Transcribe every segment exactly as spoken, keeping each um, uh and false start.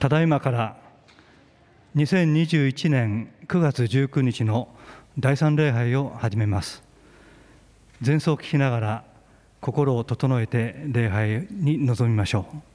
ただいまからにせんにじゅういちねんくがつじゅうくにちのだいさん礼拝を始めます。前奏を聴きながら心を整えて礼拝に臨みましょう。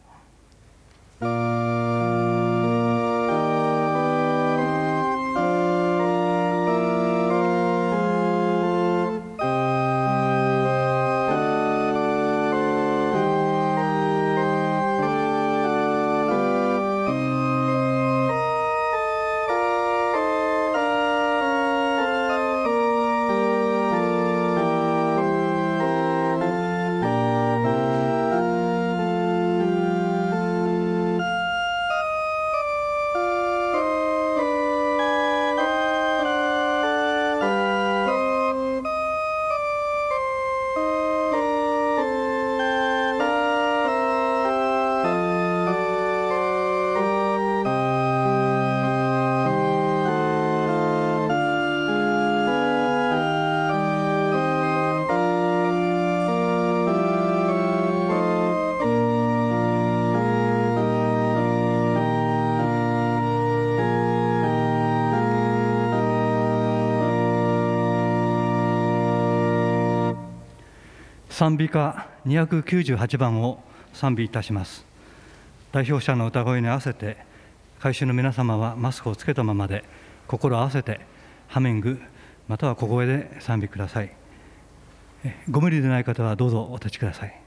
賛美歌にひゃくきゅうじゅうはちばんを賛美いたします。代表者の歌声に合わせて、会衆の皆様はマスクをつけたままで心を合わせてハミングまたは小声で賛美ください。ご無理でない方はどうぞお立ちください。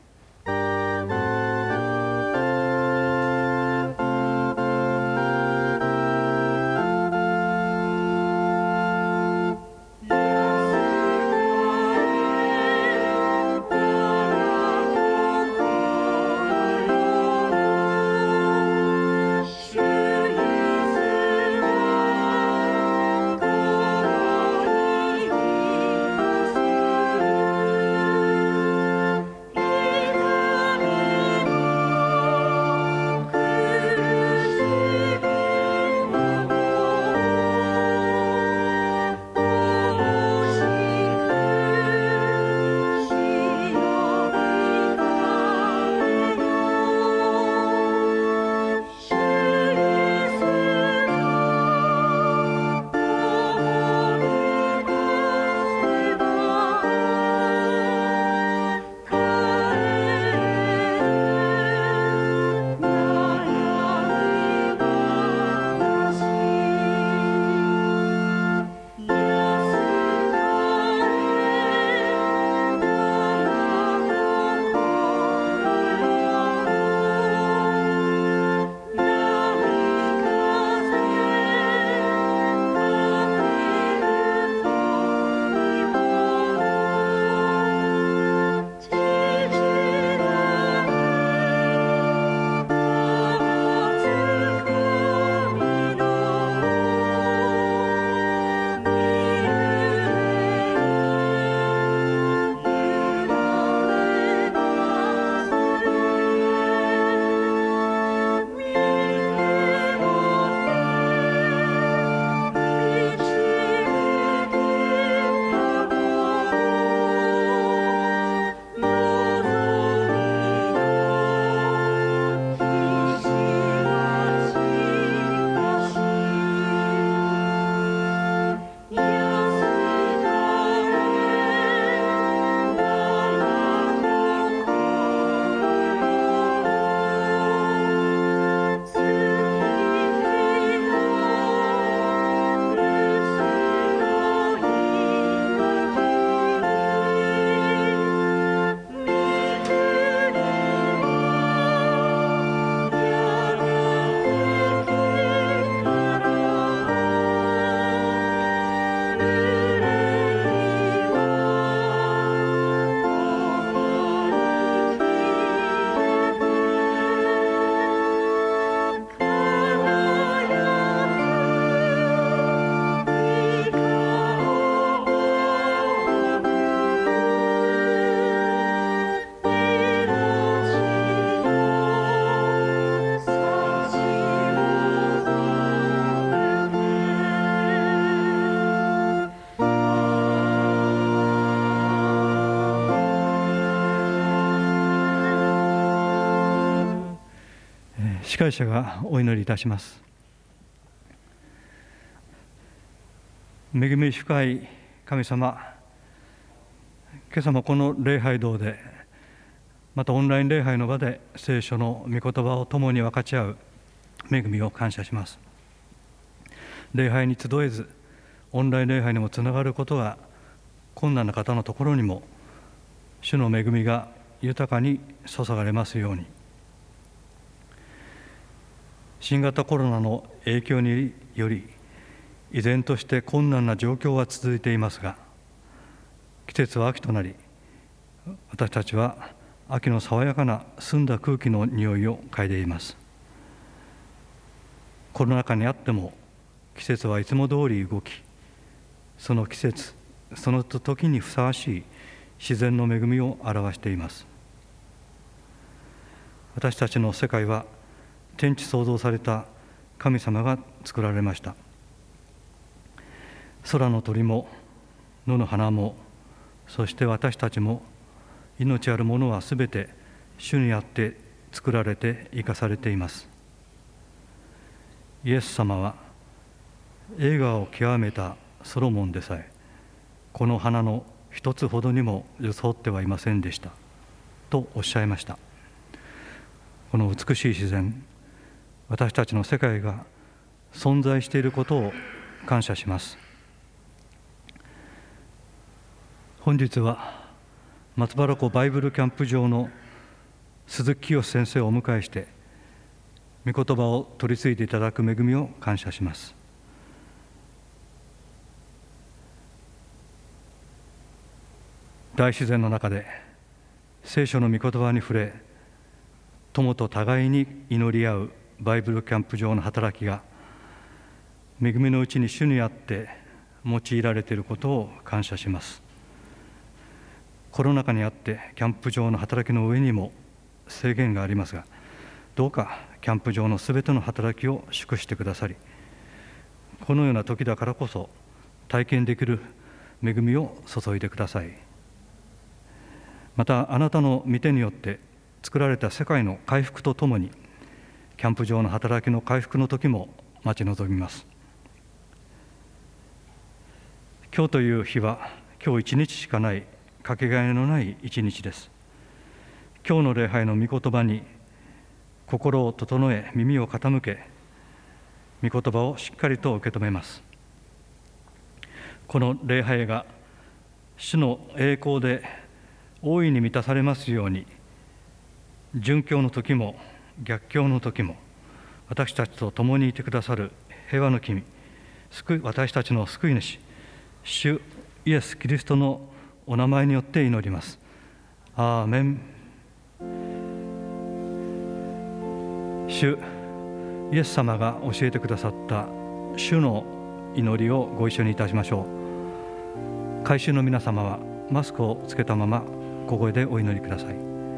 「 会者がお祈りいたします。恵み深い神様、今朝もこの礼拝堂で、またオンライン礼拝の場で聖書の御言葉を共に分かち合う恵みを感謝します。礼拝に集えず、オンライン礼拝にもつながることが困難な方のところにも、主の恵みが豊かに注がれますように。新型コロナの影響により、依然として困難な状況は続いていますが、季節は秋となり、私たちは秋の爽やかな澄んだ空気の匂いを嗅いでいます。コロナ禍にあっても、季節はいつも通り動き、その季節、その時にふさわしい自然の恵みを表しています。私たちの世界は天地創造された神様が作られました。空の鳥も野の花も、そして私たちも、命あるものはすべて主にあって作られて生かされています。イエス様は栄華を極めたソロモンでさえ、この花の一つほどにも装ってはいませんでしたとおっしゃいました。この美しい自然、私たちの世界が存在していることを感謝します。本日は松原湖バイブルキャンプ場の鈴木清先生をお迎えして、御言葉を取り次いでいただく恵みを感謝します。大自然の中で聖書の御言葉に触れ、友と互いに祈り合うバイブルキャンプ場の働きが、恵みのうちに主にあって用いられていることを感謝します。コロナ禍にあってキャンプ場の働きの上にも制限がありますが、どうかキャンプ場のすべての働きを祝してくださり、このような時だからこそ体験できる恵みを注いでください。また、あなたの御手によって作られた世界の回復とともに、キャンプ場の働きの回復の時も待ち望みます。今日という日は今日一日しかない、かけがえのない一日です。今日の礼拝の御言葉に心を整え、耳を傾け、御言葉をしっかりと受け止めます。この礼拝が主の栄光で大いに満たされますように、順境の時も逆境の時も、私たちと共にいてくださる平和の君、救い私たちの救い主、主イエス・キリストのお名前によって祈ります。アーメン。主イエス様が教えてくださった主の祈りをご一緒にいたしましょう。会衆の皆様はマスクをつけたまま小声でお祈りください。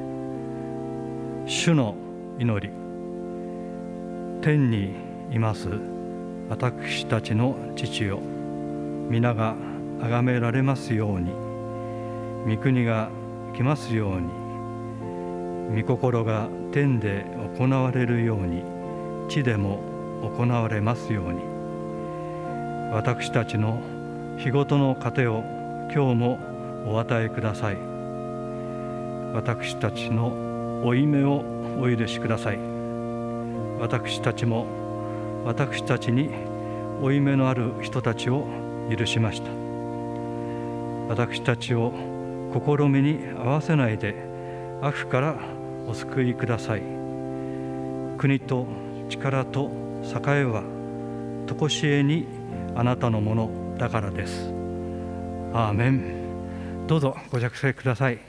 主の祈り。天にいます私たちの父よ、皆が崇められますように、御国が来ますように、御心が天で行われるように地でも行われますように。私たちの日ごとの糧を今日もお与えください。私たちの負い目をお許しください。私たちも私たちに負い目のある人たちを許しました。私たちを試みに合わせないで悪からお救いください。国と力と栄えはとこしえにあなたのものだからです。アーメン。どうぞご着席ください。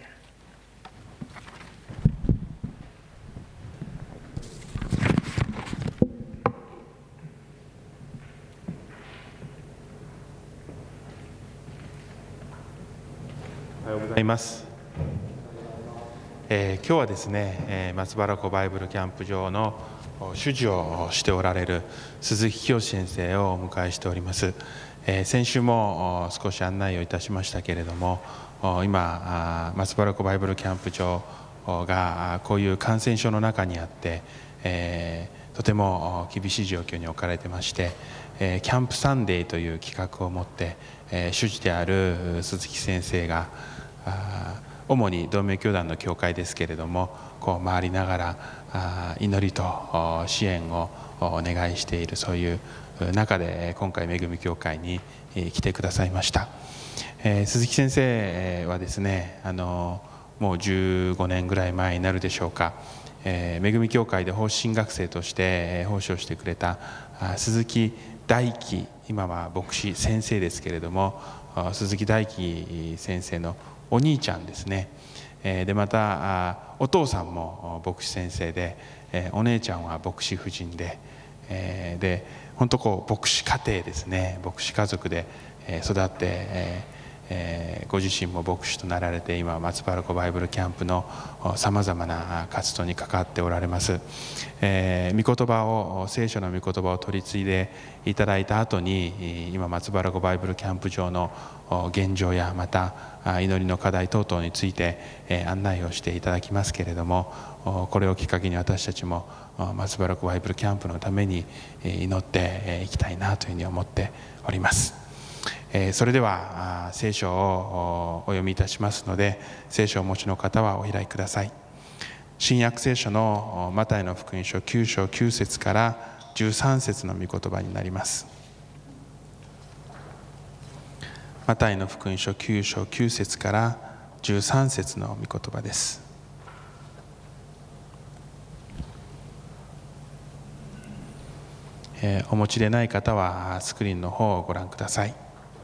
おはようございます。えー、今日はですね、えー、松原湖バイブルキャンプ場の主事をしておられる鈴木清先生をお迎えしております。えー、先週も少し案内をいたしましたけれども、今松原湖バイブルキャンプ場がこういう感染症の中にあって、えー、 とても厳しい状況に置かれてまして、えー、キャンプサンデーという企画を持って、えー、主事である鈴木先生があ主に同盟教団の教会ですけれども、こう回りながらあ祈りと支援をお願いしている、そういう中で今回恵み教会に来てくださいました。えー、鈴木先生はですね、あのもうじゅうごねんぐらい前になるでしょうか、えー、恵み教会で奉仕学生として奉仕をしてくれた鈴木大樹、今は牧師先生ですけれども、鈴木大樹先生のお兄ちゃんですね。でまたお父さんも牧師先生で、お姉ちゃんは牧師夫人で、で本当こう牧師家庭ですね、牧師家族で育って、えー、ご自身も牧師となられて、今松原湖バイブルキャンプのさまざまな活動に関わっておられます。えー、御言葉を聖書の御言葉を取り継いでいただいた後に、今松原湖バイブルキャンプ場の現状やまた祈りの課題等々について案内をしていただきますけれども、これをきっかけに私たちも松原湖バイブルキャンプのために祈っていきたいなというふうに思っております。それでは聖書をお読みいたしますので、聖書をお持ちの方はお開きください。新約聖書のマタイの福音書きゅう章きゅう節からじゅうさん節の御言葉になります。マタイの福音書きゅう章きゅう節からじゅうさん節の御言葉です。えー、お持ちでない方はスクリーンの方をご覧ください。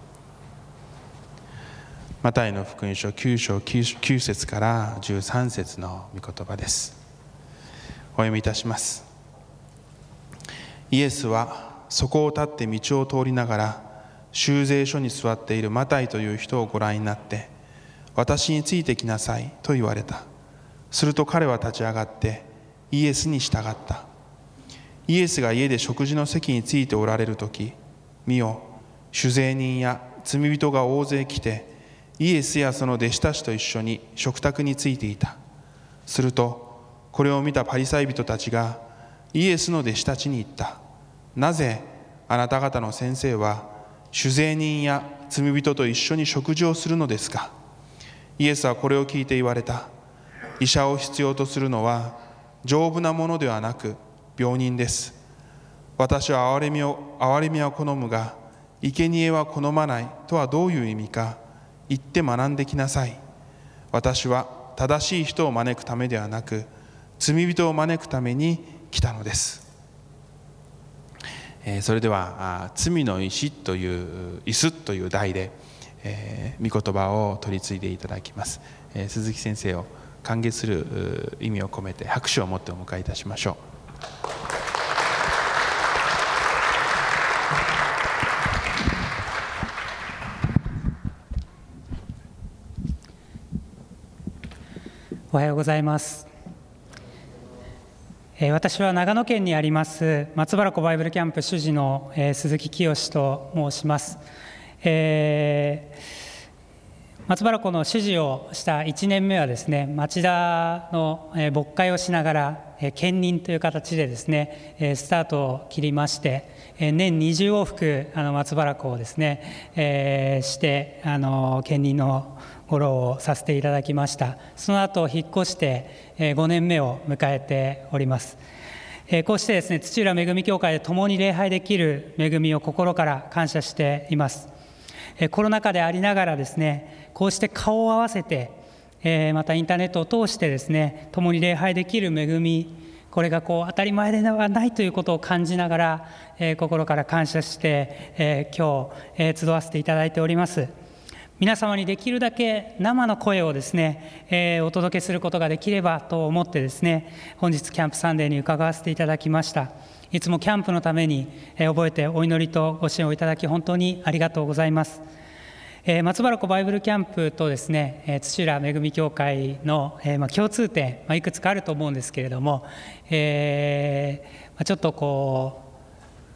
マタイの福音書きゅう章きゅう節からじゅうさん節の御言葉です。お読みいたします。イエスはそこを立って道を通りながら、修税所に座っているマタイという人をご覧になって、私についてきなさいと言われた。すると彼は立ち上がってイエスに従った。イエスが家で食事の席についておられるとき、見よ、酒税人や罪人が大勢来て、イエスやその弟子たちと一緒に食卓についていた。するとこれを見たパリサイ人たちがイエスの弟子たちに言った。なぜあなた方の先生は酒税人や罪人と一緒に食事をするのですか。イエスはこれを聞いて言われた。医者を必要とするのは丈夫なものではなく病人です。私は憐れみを憐れみは好むが生贄は好まないとはどういう意味か、言って学んできなさい。私は正しい人を招くためではなく、罪人を招くために来たのです。えー、それでは罪の石という椅子という題で、えー、御言葉を取り継いでいただきます。えー、鈴木先生を歓迎する意味を込めて拍手を持ってお迎えいたしましょう。 おはようございます。私は長野県にあります松原湖バイブルキャンプ主事の鈴木清と申します。えー、松原湖の主事をしたいちねんめはですね、町田の牧会をしながら兼任という形でですねスタートを切りまして、年にじゅう往復あの松原湖をですね、えー、してあの兼任のご労をさせていただきました。その後引っ越してごねんめを迎えております。こうしてですね、土浦恵み教会で共に礼拝できる恵みを心から感謝しています。コロナ禍でありながらですね、こうして顔を合わせて、またインターネットを通してですね、共に礼拝できる恵み、これがこう当たり前ではないということを感じながら、心から感謝して今日集わせていただいております。皆様にできるだけ生の声をですね、えー、お届けすることができればと思ってですね、本日キャンプサンデーに伺わせていただきました。いつもキャンプのために、えー、覚えてお祈りとご支援をいただき本当にありがとうございます。えー、松原湖バイブルキャンプとですね、えー、土浦恵み教会の、えーまあ、共通点、まあ、いくつかあると思うんですけれども、えーまあ、ちょっとこう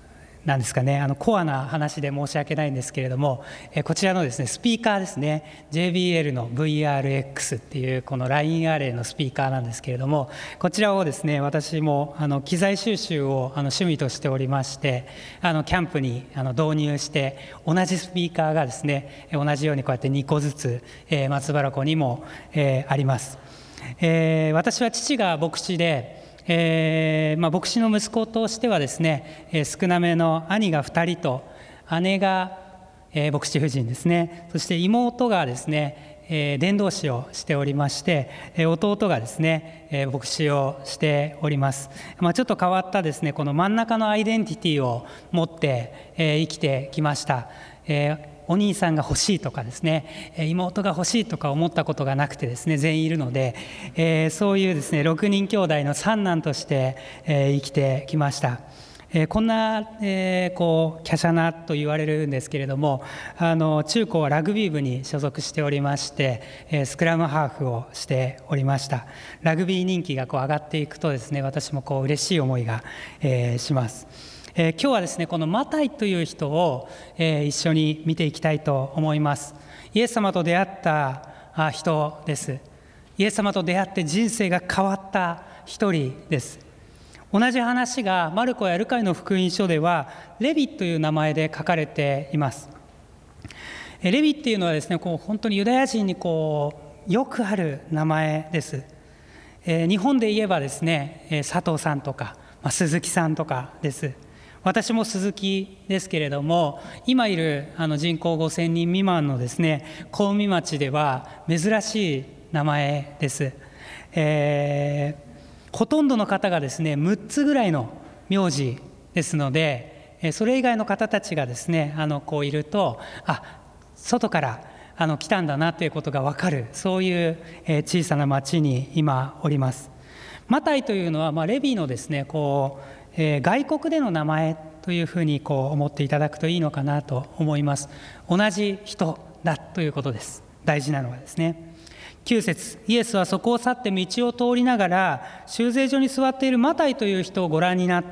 なんですかね、あのコアな話で申し訳ないんですけれども、えこちらのですねスピーカーですね、 ジェイビーエル の ブイアールエックス っていうこの ライン アレイのスピーカーなんですけれども、こちらをですね私もあの機材収集をあの趣味としておりまして、あのキャンプにあの導入して、同じスピーカーがですね同じようにこうやってにこずつ、えー、松原湖にも、えー、あります。えー、私は父が牧師で、えーまあ、牧師の息子としてはですね、えー、少なめの兄がふたりと、姉が、えー、牧師夫人ですね、そして妹がですね、えー、伝道師をしておりまして、えー、弟がですね、えー、牧師をしております。まあ、ちょっと変わったですねこの真ん中のアイデンティティを持って、えー、生きてきました。えーお兄さんが欲しいとかですね、妹が欲しいとか思ったことがなくてですね、全員いるので、えー、そういうですねろくにん兄弟の三男として、えー、生きてきました。えー、こんな、えー、こう華奢なと言われるんですけれども、あの中高はラグビー部に所属しておりまして、えー、スクラムハーフをしておりました。ラグビー人気がこう上がっていくとですね、私もこう嬉しい思いが、えー、します。えー、今日はですねこのマタイという人を、えー、一緒に見ていきたいと思います。イエス様と出会った人です。イエス様と出会って人生が変わった一人です。同じ話がマルコやルカイの福音書ではレビという名前で書かれています。レビっていうのはですねこう本当にユダヤ人にこうよくある名前です。えー、日本で言えばですね佐藤さんとか、まあ、鈴木さんとかです。私も鈴木ですけれども、今いるあの人口ごせんにん未満のですね小海町では珍しい名前です。えー、ほとんどの方がですねむっつぐらいの名字ですので、それ以外の方たちがですねあのこういると、あ、外からあの来たんだなということが分かる、そういう、えー、小さな町に今おります。マタイというのは、まあ、レビのですねこうえー、外国での名前というふうにこう思っていただくといいのかなと思います。同じ人だということです。大事なのはですね、きゅう節、イエスはそこを去って道を通りながら修税所に座っているマタイという人をご覧になって、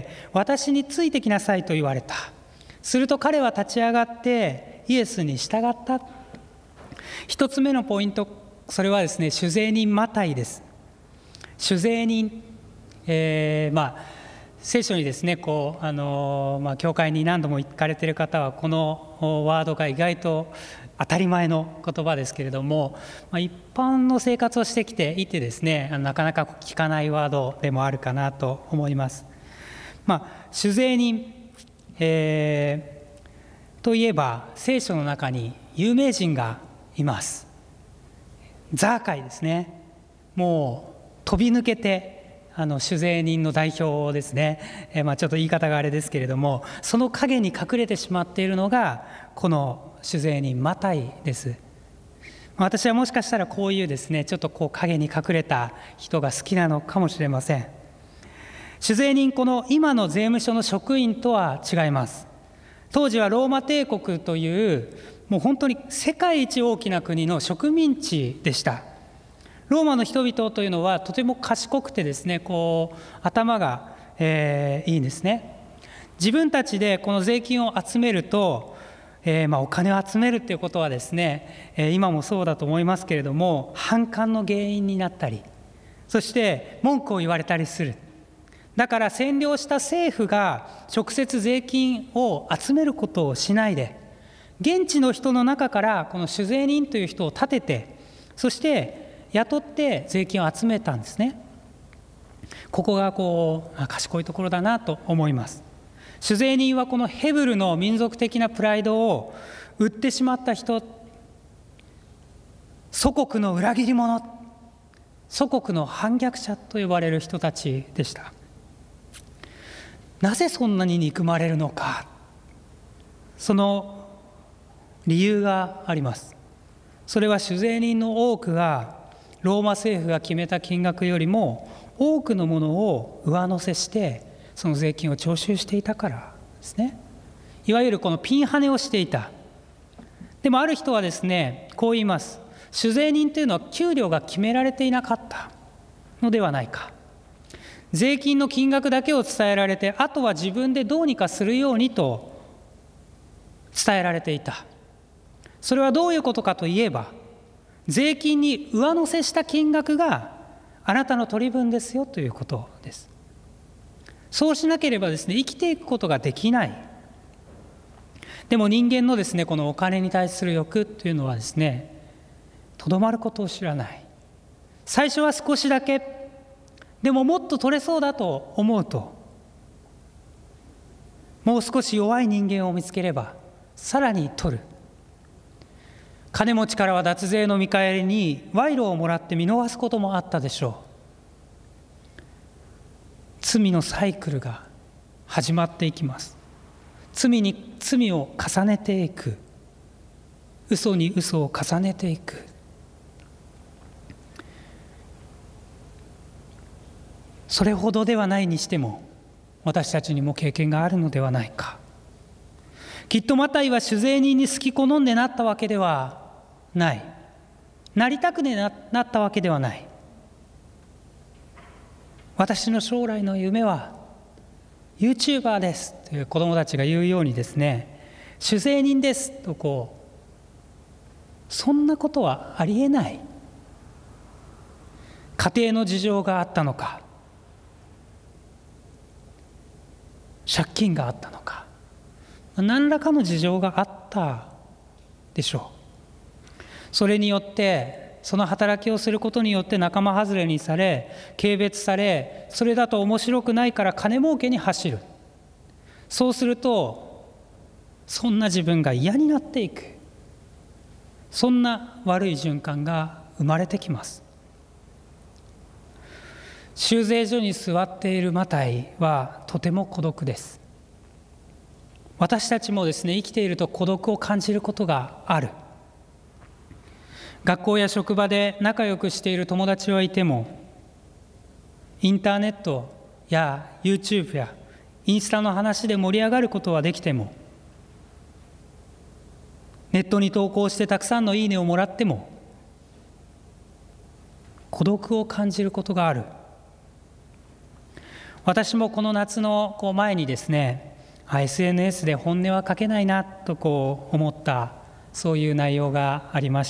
私についてきなさいと言われた。すると彼は立ち上がってイエスに従った。一つ目のポイント、それはですね主税人マタイです。主税人、えー、まあ聖書にですねこうあの、まあ、教会に何度も行かれている方はこのワードが意外と当たり前の言葉ですけれども、まあ、一般の生活をしてきていてですねなかなか聞かないワードでもあるかなと思います。まあ、主税人、えー、といえば聖書の中に有名人がいます。ザーカイですね。もう飛び抜けてあの主税人の代表ですね。えーまあ、ちょっと言い方があれですけれども、その陰に隠れてしまっているのがこの主税人マタイです。私はもしかしたらこういうですねちょっとこう影に隠れた人が好きなのかもしれません。主税人、この今の税務署の職員とは違います。当時はローマ帝国というもう本当に世界一大きな国の植民地でした。ローマの人々というのはとても賢くてですねこう頭が、えー、いいんですね。自分たちでこの税金を集めると、えーまあ、お金を集めるということはですね、えー、今もそうだと思いますけれども反感の原因になったり、そして文句を言われたりする。だから占領した政府が直接税金を集めることをしないで、現地の人の中からこの主税人という人を立てて、そして雇って税金を集めたんですね。ここがこう賢いところだなと思います。主税人はこのヘブルの民族的なプライドを売ってしまった人、祖国の裏切り者、祖国の反逆者と呼ばれる人たちでした。なぜそんなに憎まれるのか、その理由があります。それは主税人の多くがローマ政府が決めた金額よりも多くのものを上乗せしてその税金を徴収していたからですね。いわゆるこのピンハネをしていた。でもある人はですねこう言います。主税人というのは給料が決められていなかったのではないか。 税金の金額だけを伝えられて、あとは自分でどうにかするようにと伝えられていた。それはどういうことかといえば、税金に上乗せした金額があなたの取り分ですよということです。そうしなければですね、生きていくことができない。でも人間のですね、このお金に対する欲というのはですね、とどまることを知らない。最初は少しだけ、でももっと取れそうだと思うと、もう少し弱い人間を見つければさらに取る。金持ちからは脱税の見返りに賄賂をもらって見逃すこともあったでしょう。罪のサイクルが始まっていきます。罪に罪を重ねていく、嘘に嘘を重ねていく。それほどではないにしても、私たちにも経験があるのではないか。きっとマタイは酒税人に好き好んでなったわけではない。なりたくて な, なったわけではない。私の将来の夢は ユーチューバー ですという子どもたちが言うようにですね、酒税人ですとこう、そんなことはありえない。家庭の事情があったのか、借金があったのか、何らかの事情があったでしょう。それによってその働きをすることによって仲間外れにされ、軽蔑され、それだと面白くないから金儲けに走る。そうするとそんな自分が嫌になっていく。そんな悪い循環が生まれてきます。修税所に座っているマタイはとても孤独です。私たちもですね、生きていると孤独を感じることがある。学校や職場で仲良くしている友達はいても、インターネットや YouTube やインスタの話で盛り上がることはできても、ネットに投稿してたくさんのいいねをもらっても、孤独を感じることがある。私もこの夏のこう前にですね、エスエヌエス で本音は書けないなとこう思った、そういう内容がありました。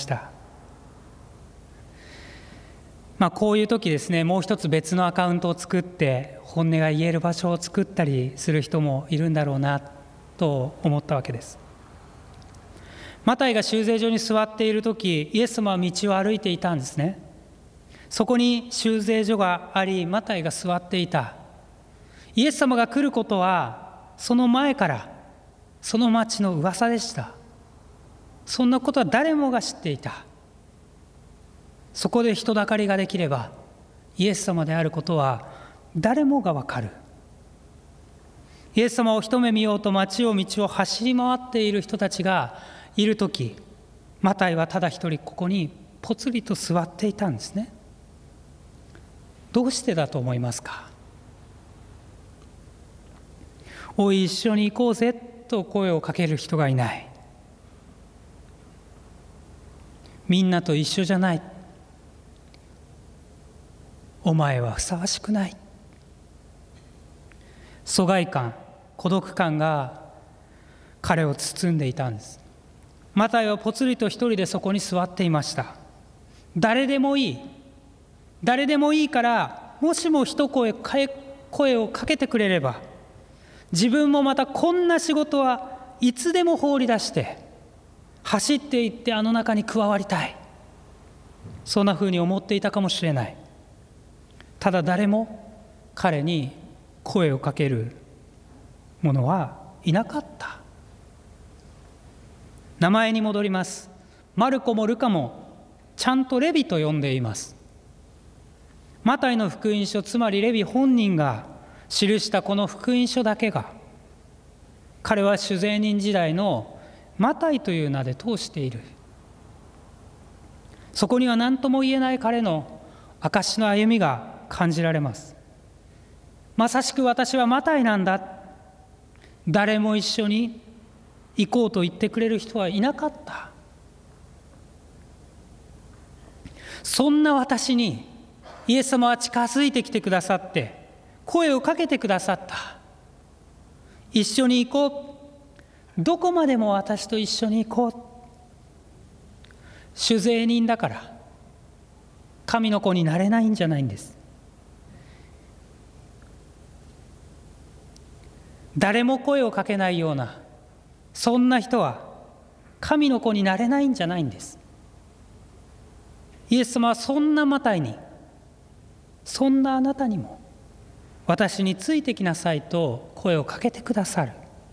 まあ、こういう時ですね、もう一つ別のアカウントを作って本音が言える場所を作ったりする人もいるんだろうなと思ったわけです。マタイが修税所に座っている時、イエス様は道を歩いていたんですね。そこに修税所があり、マタイが座っていた。イエス様が来ることはその前からその町の噂でした。そんなことは誰もが知っていた。そこで人だかりができれば、イエス様であることは誰もがわかる。イエス様を一目見ようと町を道を走り回っている人たちがいるとき、マタイはただ一人ここにぽつりと座っていたんですね。どうしてだと思いますか？おい、一緒に行こうぜと声をかける人がいない。みんなと一緒じゃない。お前はふさわしくない。疎外感、孤独感が彼を包んでいたんです。マタイはぽつりと一人でそこに座っていました。誰でもいい。誰でもいいから、もしも一声声をかけてくれれば、自分もまたこんな仕事はいつでも放り出して走っていってあの中に加わりたい。そんなふうに思っていたかもしれない。ただ誰も彼に声をかける者はいなかった。名前に戻ります。マルコもルカもちゃんとレビと呼んでいます。マタイの福音書、つまりレビ本人が記したこの福音書だけが、彼は酒税人時代のマタイという名で通している。そこには何とも言えない彼の証の歩みが感じられます。まさしく私はマタイなんだ。誰も一緒に行こうと言ってくれる人はいなかった。そんな私にイエス様は近づいてきてくださって、 声をかけてくださった。一緒に行こう。どこまでも私と一緒に行こう。酒税人だから神の子になれないんじゃないんです。誰も声をかけないようなそんな人は神の子になれないんじゃないんです。イエス様はそんなマタイに、そんなあなたにも私についてきなさいと声をかけてくださる。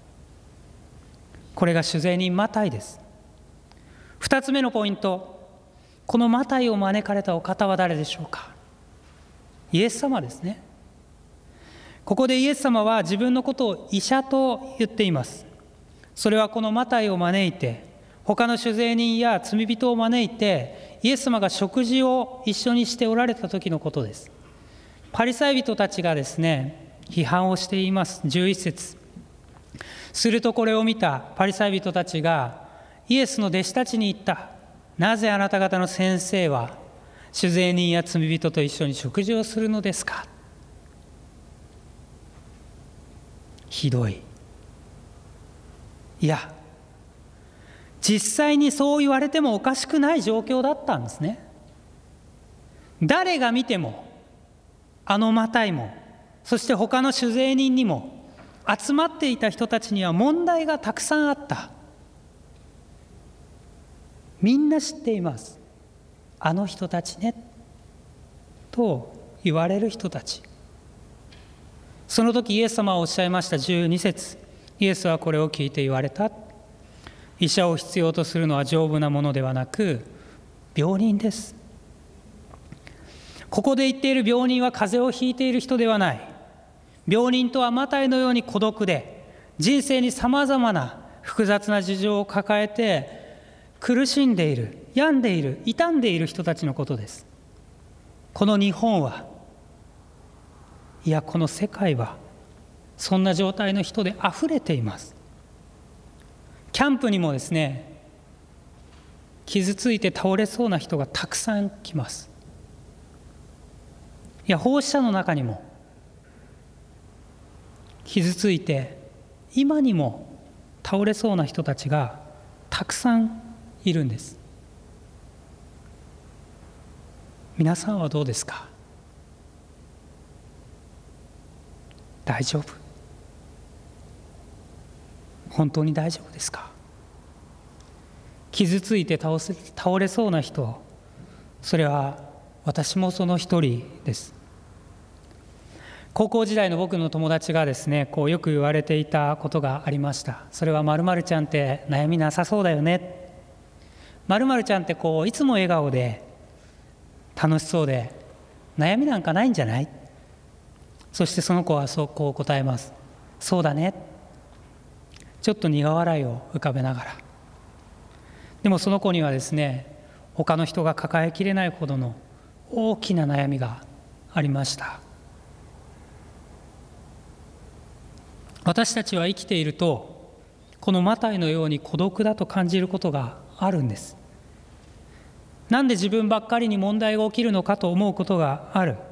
これが酒税人マタイです。二つ目のポイント、このマタイを招かれたお方は誰でしょうか。イエス様ですね。ここでイエス様は自分のことを医者と言っています。それはこのマタイを招いて、他の酒税人や罪人を招いて、イエス様が食事を一緒にしておられた時のことです。パリサイ人たちがですね、批判をしています。じゅういっ節。するとこれを見たパリサイ人たちがイエスの弟子たちに言った。なぜあなた方の先生は酒税人や罪人と一緒に食事をするのですか。ひどい。いや、実際にそう言われてもおかしくない状況だったんですね。誰が見ても、あのマタイも、そして他の酒税人にも、集まっていた人たちには問題がたくさんあった。みんな知っています。あの人たちね、と言われる人たち。その時イエス様はおっしゃいました。じゅうに節。イエスはこれを聞いて言われた。医者を必要とするのは丈夫なものではなく、病人です。ここで言っている病人は風邪をひいている人ではない。病人とはマタイのように孤独で、人生にさまざまな複雑な事情を抱えて苦しんでいる、病んでいる、傷んでいる人たちのことです。この日本は、いやこの世界はそんな状態の人であふれています。キャンプにもですね、傷ついて倒れそうな人がたくさん来ます。いや放射の中にも傷ついて今にも倒れそうな人たちがたくさんいるんです。皆さんはどうですか。大丈夫？本当に大丈夫ですか。傷ついて倒せ、倒れそうな人、それは私もその一人です。高校時代の僕の友達がですね、こうよく言われていたことがありました。それは〇〇ちゃんって悩みなさそうだよね。〇〇ちゃんってこういつも笑顔で楽しそうで悩みなんかないんじゃない？そしてその子はそうこう答えます。そうだね。ちょっと苦笑いを浮かべながら。でもその子にはですね、他の人が抱えきれないほどの大きな悩みがありました。私たちは生きていると、このマタイのように孤独だと感じることがあるんです。なんで自分ばっかりに問題が起きるのかと思うことがある。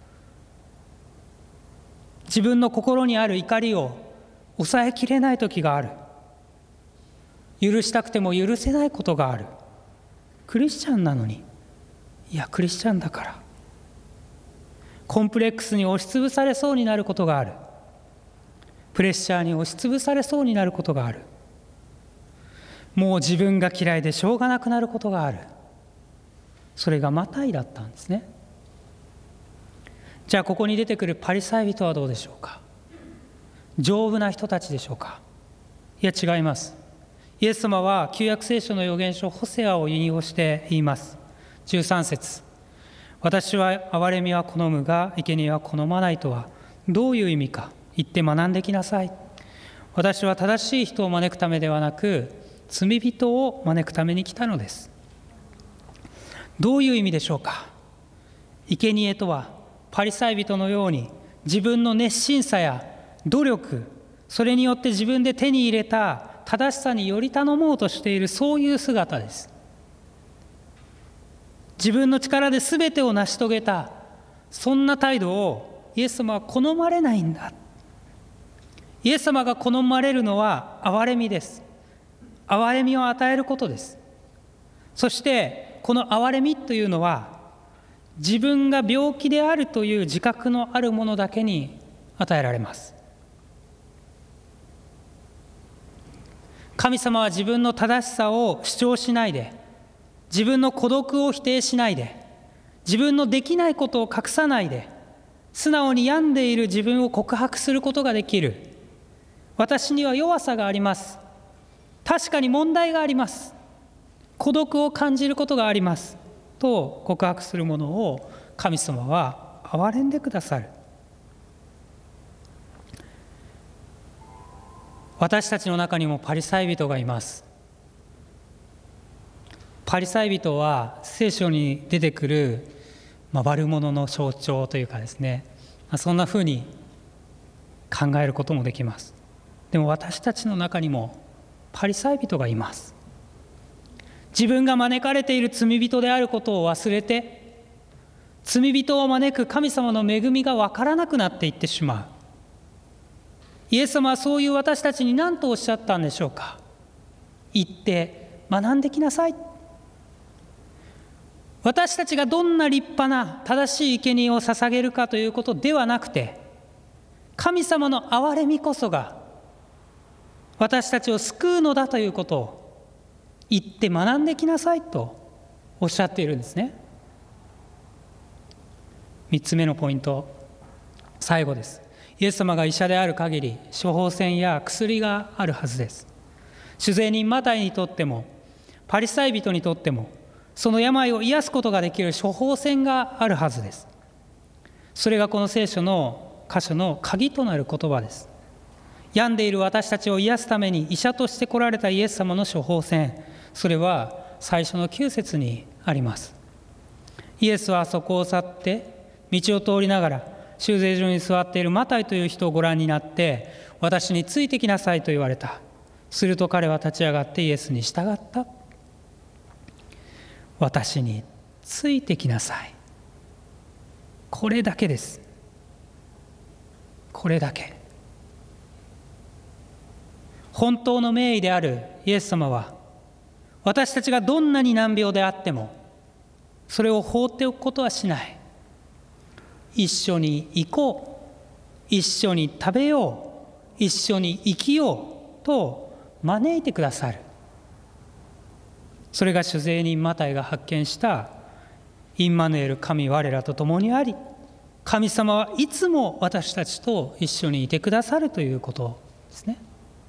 自分の心にある怒りを抑えきれない時がある。許したくても許せないことがある。クリスチャンなのに、いやクリスチャンだから。コンプレックスに押しつぶされそうになることがある。プレッシャーに押しつぶされそうになることがある。もう自分が嫌いでしょうがなくなることがある。それがマタイだったんですね。じゃあここに出てくるパリサイ人はどうでしょうか。丈夫な人たちでしょうか。いや違います。イエス様は旧約聖書の預言書ホセアを引用して言います。じゅうさん節。私は憐れみは好むが生贄は好まないとはどういう意味か言って学んできなさい。私は正しい人を招くためではなく罪人を招くために来たのです。どういう意味でしょうか。生贄とはパリサイ人のように自分の熱心さや努力、それによって自分で手に入れた正しさにより頼もうとしている、そういう姿です。自分の力で全てを成し遂げた、そんな態度をイエス様は好まれないんだ。イエス様が好まれるのは憐れみです。憐れみを与えることです。そしてこの憐れみというのは、自分が病気であるという自覚のあるものだけに与えられます。神様は自分の正しさを主張しないで、自分の孤独を否定しないで、自分のできないことを隠さないで、素直に病んでいる自分を告白することができる。私には弱さがあります。確かに問題があります。孤独を感じることがあります。と告白するものを神様は憐れんでくださる。私たちの中にもパリサイ人がいます。パリサイ人は聖書に出てくる、まあ、悪者の象徴というかですね、まあ、そんなふうに考えることもできます。でも私たちの中にもパリサイ人がいます。自分が招かれている罪人であることを忘れて、罪人を招く神様の恵みが分からなくなっていってしまう。イエス様はそういう私たちに何とおっしゃったんでしょうか。行って学んできなさい。私たちがどんな立派な正しい生贄を捧げるかということではなくて、神様の憐れみこそが私たちを救うのだということを行って学んできなさいとおっしゃっているんですね。みっつめのポイント、最後です。イエス様が医者である限り、処方箋や薬があるはずです。主税人マタイにとっても、パリサイ人にとっても、その病を癒すことができる処方箋があるはずです。それがこの聖書の箇所の鍵となる言葉です。病んでいる私たちを癒すために医者として来られたイエス様の処方箋、それは最初のきゅう節にあります。イエスはそこを去って道を通りながら修税所に座っているマタイという人をご覧になって、私についてきなさいと言われた。すると彼は立ち上がってイエスに従った。私についてきなさい。これだけです。これだけ。本当の名医であるイエス様は、私たちがどんなに難病であってもそれを放っておくことはしない。一緒に行こう、一緒に食べよう、一緒に生きようと招いてくださる。それが主税人マタイが発見したインマヌエル、神我らと共にあり、神様はいつも私たちと一緒にいてくださるということですね。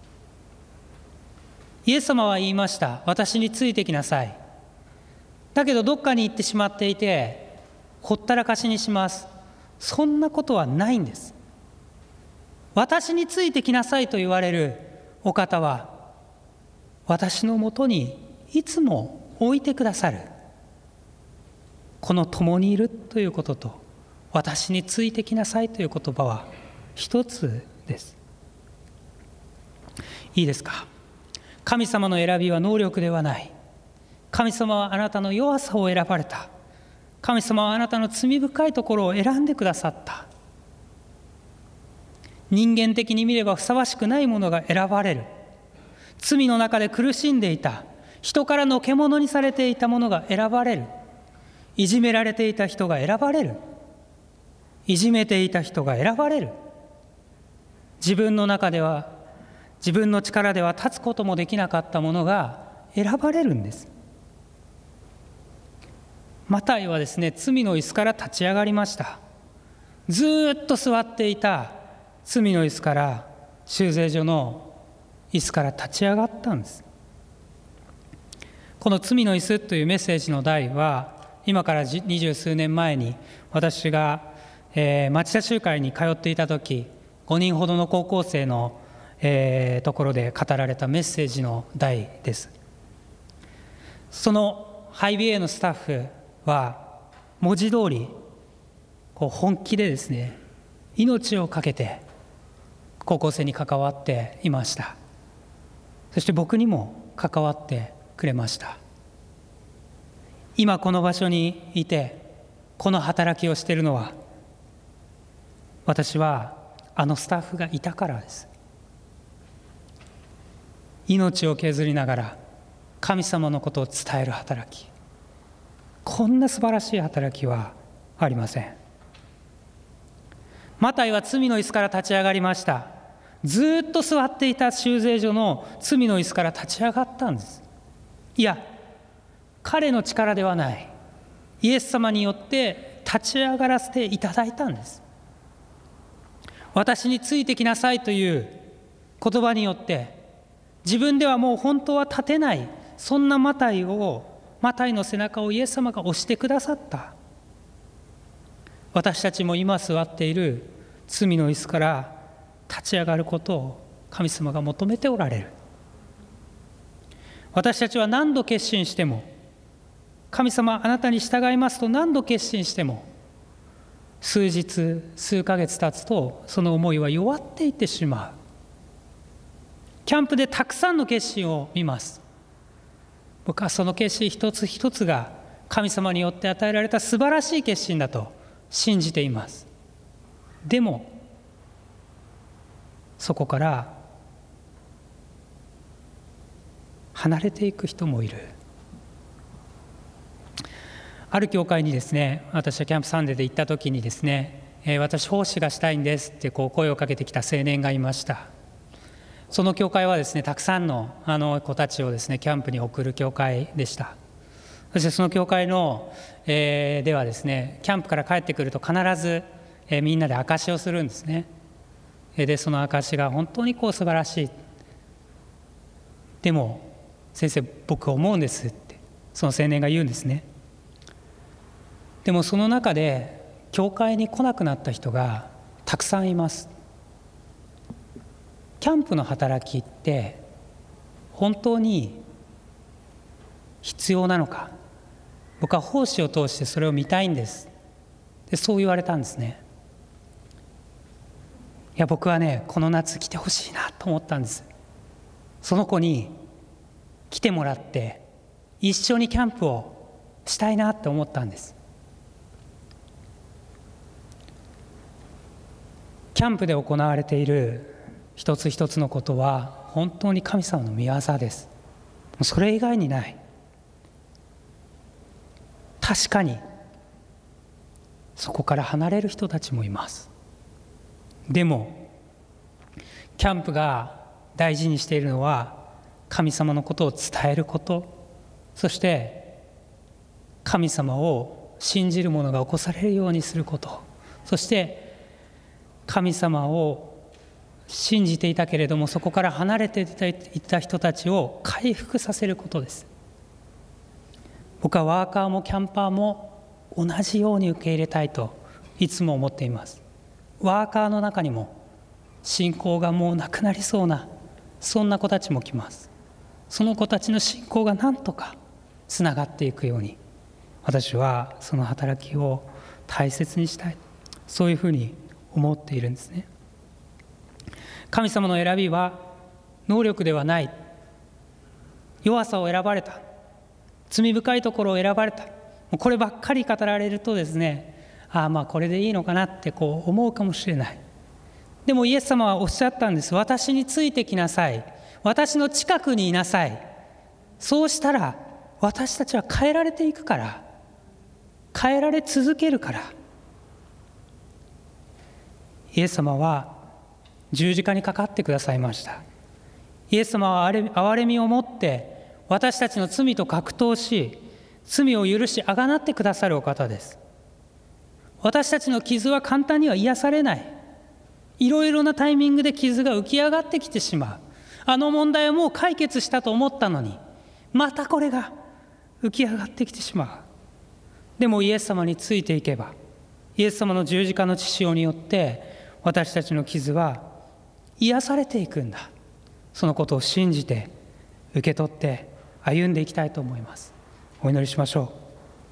イエス様は言いました。私についてきなさい。だけどどっかに行ってしまっていて、ほったらかしにします。そんなことはないんです。私についてきなさいと言われるお方は、私のもとにいつも置いてくださる。この共にいるということと、私についてきなさいという言葉は一つです。いいですか。神様の選びは能力ではない。神様はあなたの弱さを選ばれた。神様はあなたの罪深いところを選んでくださった。人間的に見ればふさわしくないものが選ばれる。罪の中で苦しんでいた、人からの獣にされていたものが選ばれる。いじめられていた人が選ばれる。いじめていた人が選ばれる。自分の中では、自分の力では立つこともできなかったものが選ばれるんです。マタイはですね、罪の椅子から立ち上がりました。ずっと座っていた罪の椅子から、修税所の椅子から立ち上がったんです。この罪の椅子というメッセージの題は、今から二十数年前に私が、えー、町田集会に通っていた時、ごにんほどの高校生の、えー、ところで語られたメッセージの題です。そのハイビエのスタッフは文字通りこう本気でですね、命を懸けて高校生に関わっていました。そして僕にも関わってくれました。今この場所にいてこの働きをしているのは、 私はあのスタッフがいたからです。命を削りながら神様のことを伝える働き、こんな素晴らしい働きはありません。マタイは罪の椅子から立ち上がりました。ずっと座っていた修税所の罪の椅子から立ち上がったんです。いや、彼の力ではない、イエス様によって立ち上がらせていただいたんです。私についてきなさいという言葉によって、自分ではもう本当は立てない、そんなマタイをマタイの背中をイエス様が押してくださった。私たちも今座っている罪の椅子から立ち上がることを神様が求めておられる。私たちは何度決心しても、神様あなたに従いますと何度決心しても、数日数ヶ月経つとその思いは弱っていってしまう。キャンプでたくさんの決心を見ます。僕はその決心一つ一つが神様によって与えられた素晴らしい決心だと信じています。でもそこから離れていく人もいる。ある教会にですね、私はキャンプサンデーで行った時にですね、えー、私奉仕がしたいんですってこう声をかけてきた青年がいました。その教会はですね、たくさんのあの子たちをですねキャンプに送る教会でした。そしてその教会の、えー、ではですね、キャンプから帰ってくると必ず、えー、みんなで証しをするんですね。でその証しが本当にこう素晴らしい。でも先生、僕思うんですってその青年が言うんですね。でもその中で教会に来なくなった人がたくさんいます。キャンプの働きって本当に必要なのか、僕は奉仕を通してそれを見たいんです。でそう言われたんですね。いや僕はね、この夏来てほしいなと思ったんです。その子に来てもらって一緒にキャンプをしたいなって思ったんです。キャンプで行われている一つ一つのことは本当に神様の御業です。それ以外にない。確かにそこから離れる人たちもいます。でもキャンプが大事にしているのは神様のことを伝えること、そして神様を信じる者が起こされるようにすること、そして神様を信じていたけれどもそこから離れていた人たちを回復させることです。僕はワーカーもキャンパーも同じように受け入れたいといつも思っています。ワーカーの中にも信仰がもうなくなりそうなそんな子たちも来ます。その子たちの信仰がなんとかつながっていくように、私はその働きを大切にしたい、そういうふうに思っているんですね。神様の選びは能力ではない、弱さを選ばれた、罪深いところを選ばれた、こればっかり語られるとですね、ああまあこれでいいのかなってこう思うかもしれない。でもイエス様はおっしゃったんです。私についてきなさい、私の近くにいなさい。そうしたら私たちは変えられていくから、変えられ続けるから。イエス様は十字架にかかってくださいました。イエス様は憐れみを持って私たちの罪と格闘し、罪を許しあがなってくださるお方です。私たちの傷は簡単には癒されない。いろいろなタイミングで傷が浮き上がってきてしまう。あの問題はもう解決したと思ったのにまたこれが浮き上がってきてしまう。でもイエス様についていけば、イエス様の十字架の血潮によって私たちの傷は癒されていくんだ。そのことを信じて受け取って歩んでいきたいと思います。お祈りしましょう。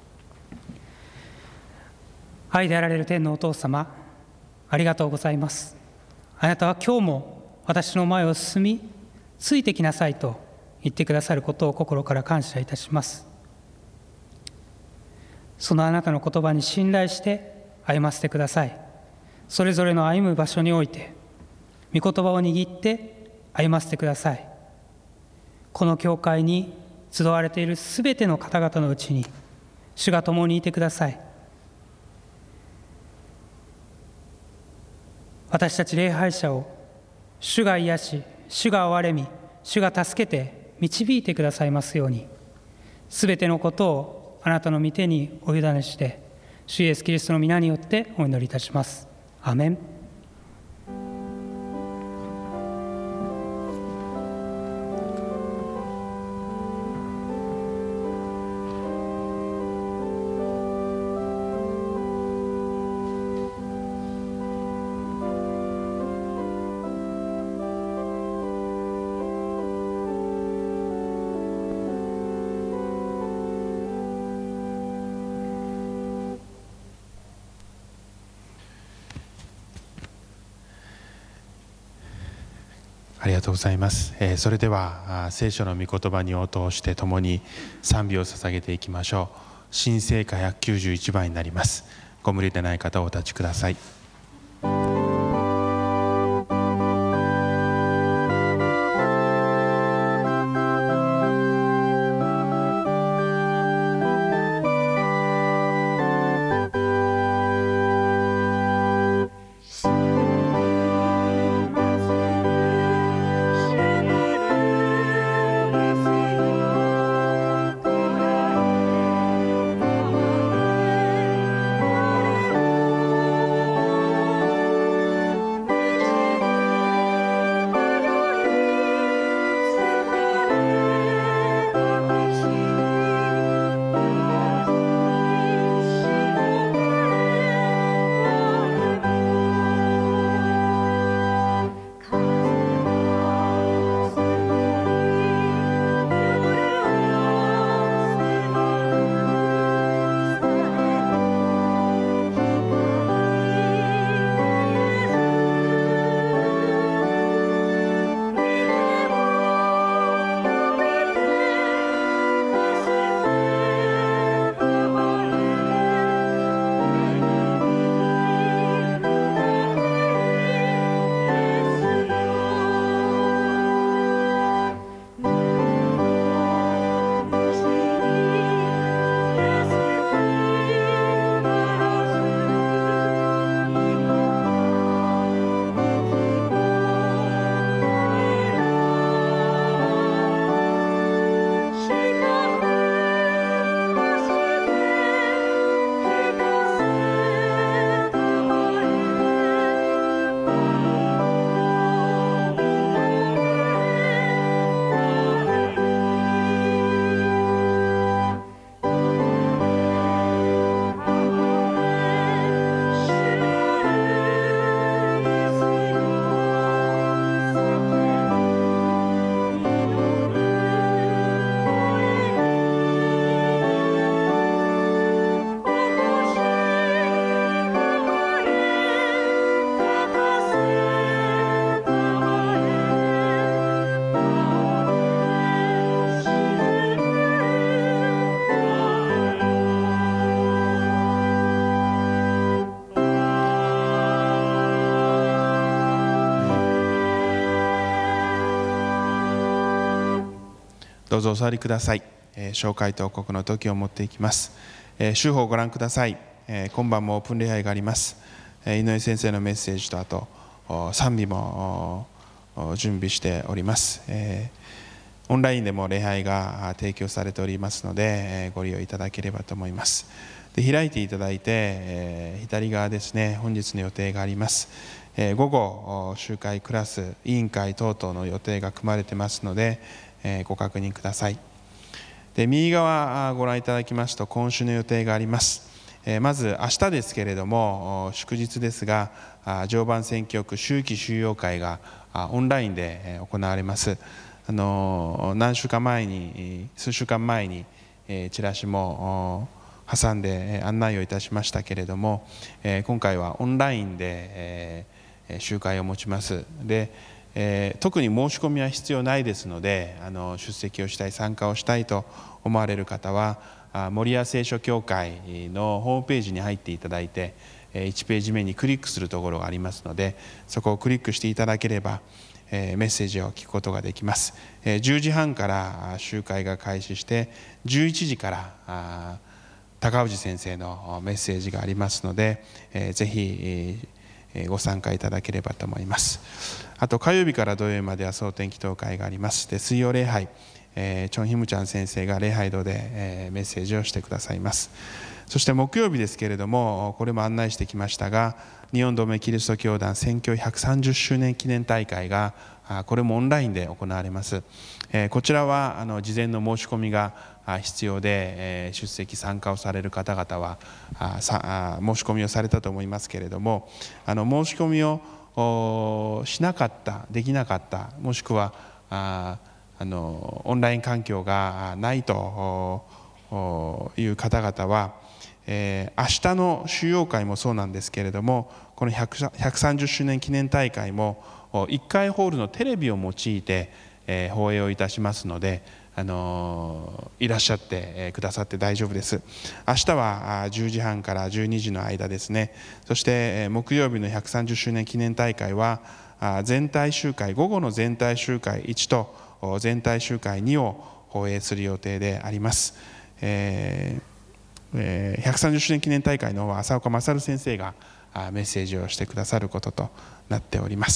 愛であられる天のお父様、ありがとうございます。あなたは今日も私の前を進み、ついてきなさいと言ってくださることを心から感謝いたします。そのあなたの言葉に信頼して歩ませてください。 それぞれの歩む場所において御言葉を握って歩ませてください。この教会に集われているすべての方々のうちに主が共にいてください。私たち礼拝者を主が癒し、主が憐れみ、主が助けて導いてくださいますように、すべてのことをあなたの御手にお委ねして、主イエスキリストの皆によってお祈りいたします。アーメン。 ありがとうございます。えー、それでは聖書の御言葉に応答して共に賛美を捧げていきましょう。新聖歌ひゃくきゅうじゅういちばんになります。ご無理でない方はお立ちください。どうぞお座りください。えー、紹介と報告の時を持っていきます。えー、週報をご覧ください。えー、今晩もオープン礼拝があります。えー、井上先生のメッセージとあと賛美も準備しております。えー、オンラインでも礼拝が提供されておりますので、えー、ご利用いただければと思います。で、開いていただいて、えー、左側ですね、本日の予定があります。えー、午後集会クラス委員会等々の予定が組まれてますので、えー、ご確認ください。で、右側ご覧いただきますと今週の予定があります。えー、まず明日ですけれども祝日ですが、常磐選挙区秋季収容会がオンラインで行われます。あの何週間前に数週間前にチラシも挟んで案内をいたしましたけれども、今回はオンラインで集会を持ちます。で、えー、特に申し込みは必要ないですので、あの出席をしたい、参加をしたいと思われる方は守谷聖書協会のホームページに入っていただいて、 いちページ目にクリックするところがありますので、そこをクリックしていただければメッセージを聞くことができます。じゅうじはんから集会が開始して、じゅういちじから高氏先生のメッセージがありますので、ぜひご参加いただければと思います。あと火曜日から土曜日までは総天祈祷会があります。で、水曜礼拝、えー、チョン・ヒムチャン先生が礼拝堂で、えー、メッセージをしてくださいます。そして木曜日ですけれども、これも案内してきましたが、日本同盟キリスト教団宣教ひゃくさんじゅっしゅうねん記念大会が、これもオンラインで行われます。えー、こちらはあの事前の申し込みが必要で、えー、出席参加をされる方々はあさあ申し込みをされたと思いますけれども、あの申し込みをしなかった、できなかった、もしくはああのオンライン環境がないという方々は、えー、明日の収容会もそうなんですけれども、このひゃくさんじゅっしゅうねん記念大会もいっかいホールのテレビを用いて、えー、放映をいたしますので、あのー、いらっしゃってくださって大丈夫です。明日はじゅうじはんからじゅうにじの間ですね。そして木曜日のひゃくさんじゅっしゅうねん記念大会は全体集会、午後の全体集会いちと全体集会にを放映する予定であります。えー、ひゃくさんじゅっしゅうねん記念大会の方は浅岡勝先生がメッセージをしてくださることとなっております。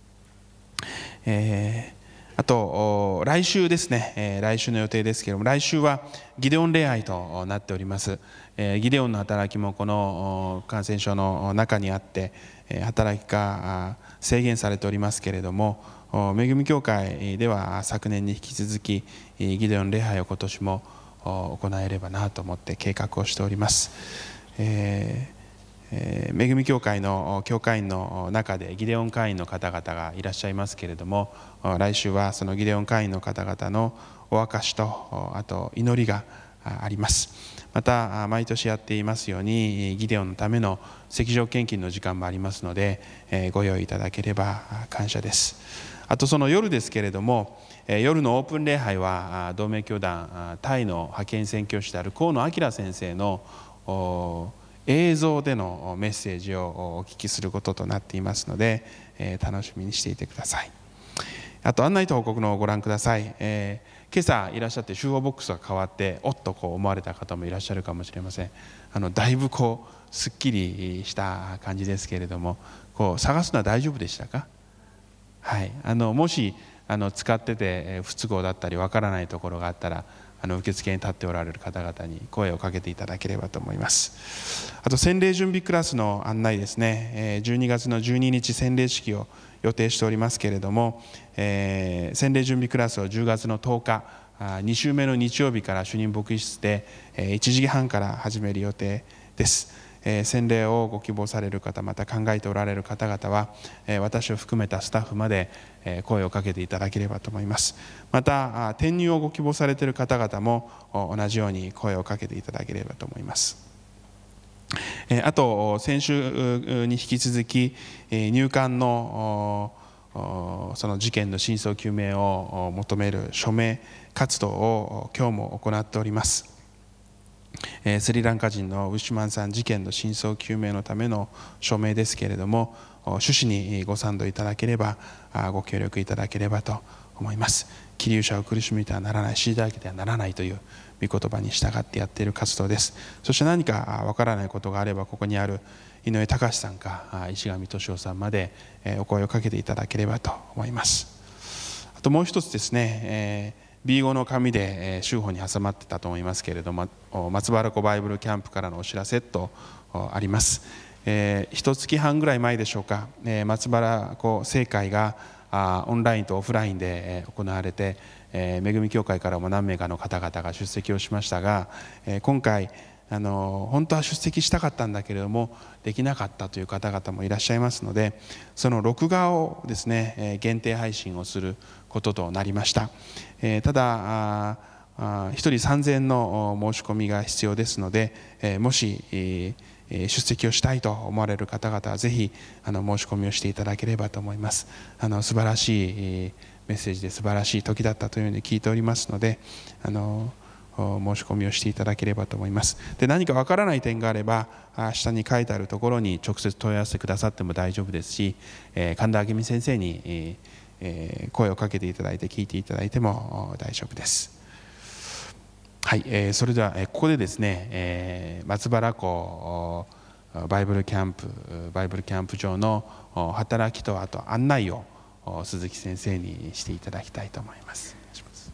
えーあと来週ですね、えー、来週の予定ですけれども、来週はギデオン礼拝となっております。えー、ギデオンの働きもこの感染症の中にあって、えー、働きが制限されておりますけれども、恵み教会では昨年に引き続きギデオン礼拝を今年も行えればなと思って計画をしております。えー恵み教会の教会員の中でギデオン会員の方々がいらっしゃいますけれども、来週はそのギデオン会員の方々のお証しと、あと祈りがあります。また毎年やっていますようにギデオンのための石上献金の時間もありますので、ご用意いただければ感謝です。あとその夜ですけれども、夜のオープン礼拝は同盟教団タイの派遣宣教師である河野明先生の映像でのメッセージをお聞きすることとなっていますので、えー、楽しみにしていてください。あと案内と報告のをご覧ください。えー、今朝いらっしゃって集合ボックスが変わっておっとこう思われた方もいらっしゃるかもしれません。あのだいぶこうすっきりした感じですけれども、こう探すのは大丈夫でしたか？はい、あのもしあの使ってて不都合だったりわからないところがあったら、あの受付に立っておられる方々に声をかけていただければと思います。あと洗礼準備クラスの案内ですね。じゅうにがつのじゅうににち洗礼式を予定しておりますけれども、えー、洗礼準備クラスをじゅうがつのとおか、に週目の日曜日から主任牧師室でいちじはんから始める予定です。洗礼をご希望される方、また考えておられる方々は、私を含めたスタッフまで声をかけていただければと思います。また転入をご希望されている方々も同じように声をかけていただければと思います。あと先週に引き続き入管のその事件の真相究明を求める署名活動を今日も行っております。スリランカ人のウィシュマンさん事件の真相究明のための署名ですけれども、趣旨にご賛同いただければ、ご協力いただければと思います。希留者を苦しみてはならない、虐げてはならないという御言葉に従ってやっている活動です。そして何かわからないことがあれば、ここにある井上隆さんか石上俊夫さんまでお声をかけていただければと思います。あともう一つですね、えービーご の紙で週報に挟まってたと思いますけれども、松原湖バイブルキャンプからのお知らせとあります。えー、一月半ぐらい前でしょうか、えー、松原湖聖会があオンラインとオフラインで行われて、えー、恵み教会からも何名かの方々が出席をしましたが、えー、今回あの本当は出席したかったんだけれどもできなかったという方々もいらっしゃいますので、その録画をですね、えー、限定配信をすることとなりました。えー、ただひとりさんぜんえんの申し込みが必要ですので、えー、もし、えー、出席をしたいと思われる方々はぜひあの申し込みをしていただければと思います。あの素晴らしいメッセージで素晴らしい時だったというふうに聞いておりますので、あの申し込みをしていただければと思います。で、何かわからない点があれば、下に書いてあるところに直接問い合わせてくださっても大丈夫ですし、神田明美先生に声をかけていただいて聞いていただいても大丈夫です。はい、それではここでですね、松原湖バイブルキャンプバイブルキャンプ場の働きとあと案内を鈴木先生にしていただきたいと思います。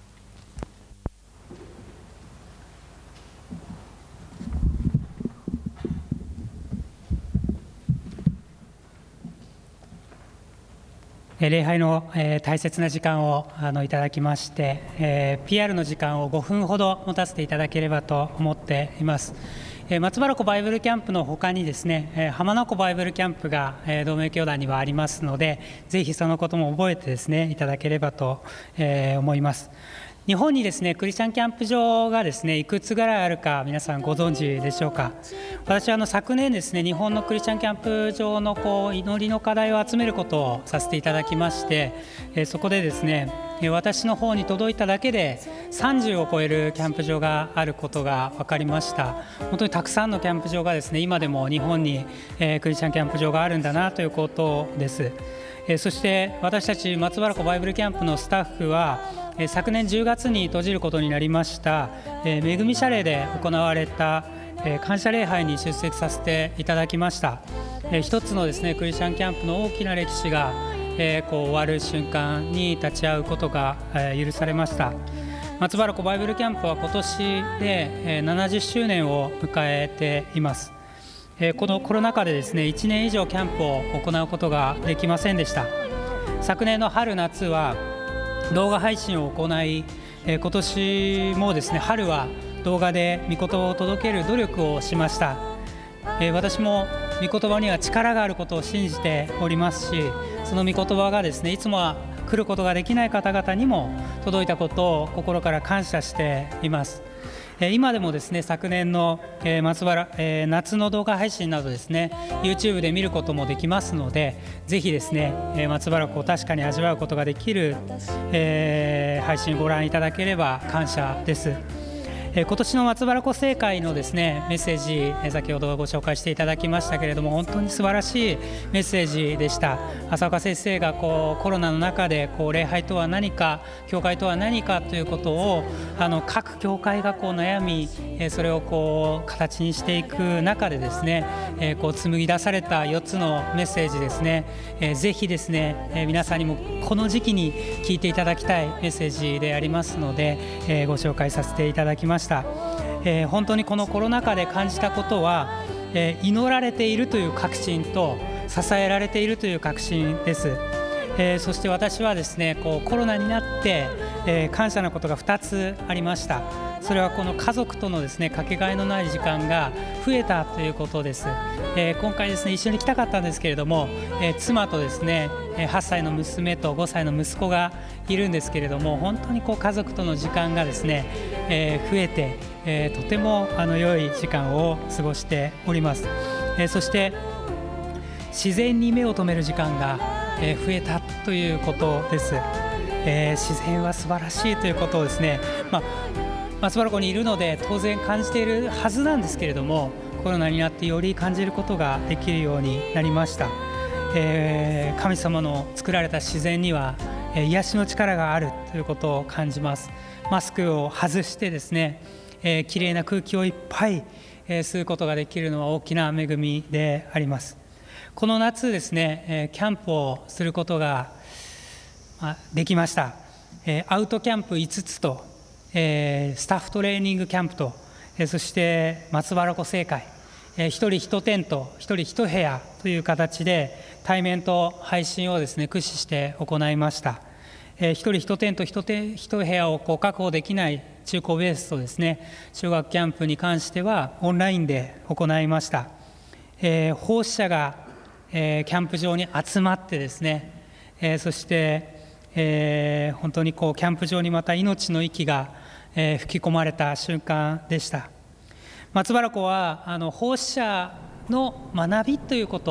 礼拝の、えー、大切な時間をあのいただきまして、えー、ピーアール の時間をごふんほど持たせていただければと思っています。えー、松原湖バイブルキャンプのほかにですね、えー、浜名湖バイブルキャンプが、えー、同盟教団にはありますので、ぜひそのことも覚えてですねいただければと、えー、思います。日本にですねクリスチャンキャンプ場がですねいくつぐらいあるか皆さんご存知でしょうか。私はあの昨年ですね日本のクリスチャンキャンプ場のこう祈りの課題を集めることをさせていただきまして、えそこでですね私の方に届いただけでさんじゅうを超えるキャンプ場があることが分かりました。本当にたくさんのキャンプ場がですね今でも日本に、えー、クリスチャンキャンプ場があるんだなということです。えー、そして私たち松原湖バイブルキャンプのスタッフは昨年じゅうがつに閉じることになりました恵み謝礼で行われた感謝礼拝に出席させていただきました。一つのですねクリスチャンキャンプの大きな歴史がこう終わる瞬間に立ち会うことが許されました。松原湖バイブルキャンプは今年でななじゅっしゅうねんを迎えています。このコロナ禍でですねいちねん以上キャンプを行うことができませんでした。昨年の春夏は動画配信を行い、えー、今年もですね春は動画で御言葉を届ける努力をしました。えー、私も御言葉には力があることを信じておりますし、その御言葉がですねいつもは来ることができない方々にも届いたことを心から感謝しています。今でもですね昨年の松原夏の動画配信などですね YouTube で見ることもできますので、ぜひですね松原湖を確かに味わうことができる配信をご覧いただければ感謝です。今年の松原湖聖会のですねメッセージ、先ほどご紹介していただきましたけれども、本当に素晴らしいメッセージでした。浅岡先生がこうコロナの中でこう礼拝とは何か、教会とは何かということをあの各教会がこう悩み、それをこう形にしていく中でですね、こう紡ぎ出されたよっつのメッセージですね、ぜひですね皆さんにもこの時期に聞いていただきたいメッセージでありますので、ご紹介させていただきました。えー、本当にこのコロナ禍で感じたことは、えー、祈られているという確信と支えられているという確信です。えー、そして私はですねこうコロナになって、えー、感謝のことがふたつありました。それはこの家族とのですねかけがえのない時間が増えたということです。えー、今回ですね一緒に来たかったんですけれども、えー、妻とですねはっさいの娘とごさいの息子がいるんですけれども、本当にこう家族との時間がですね、えー、増えて、えー、とてもあの良い時間を過ごしております。えー、そして自然に目を留める時間が、えー、増えたということです。えー、自然は素晴らしいということをですね、まあ松原湖にいるので当然感じているはずなんですけれども、コロナになってより感じることができるようになりました。えー、神様の作られた自然には、えー、癒しの力があるということを感じます。マスクを外してですね、えー、きれいな空気をいっぱい、えー、吸うことができるのは大きな恵みであります。この夏ですね、えー、キャンプをすることが、まあ、できました。えー、アウトキャンプいつつとえー、スタッフトレーニングキャンプと、えー、そして松原湖聖会、えー、一人一テント一人一部屋という形で対面と配信をですね駆使して行いました。えー、一人一テント一一部屋をこう確保できない中高ベースとですね中学キャンプに関してはオンラインで行いました。えー、奉仕者が、えー、キャンプ場に集まってですね、えー、そしてえー、本当にこうキャンプ場にまた命の息が、えー、吹き込まれた瞬間でした。松原湖はあの奉仕者の学びということ、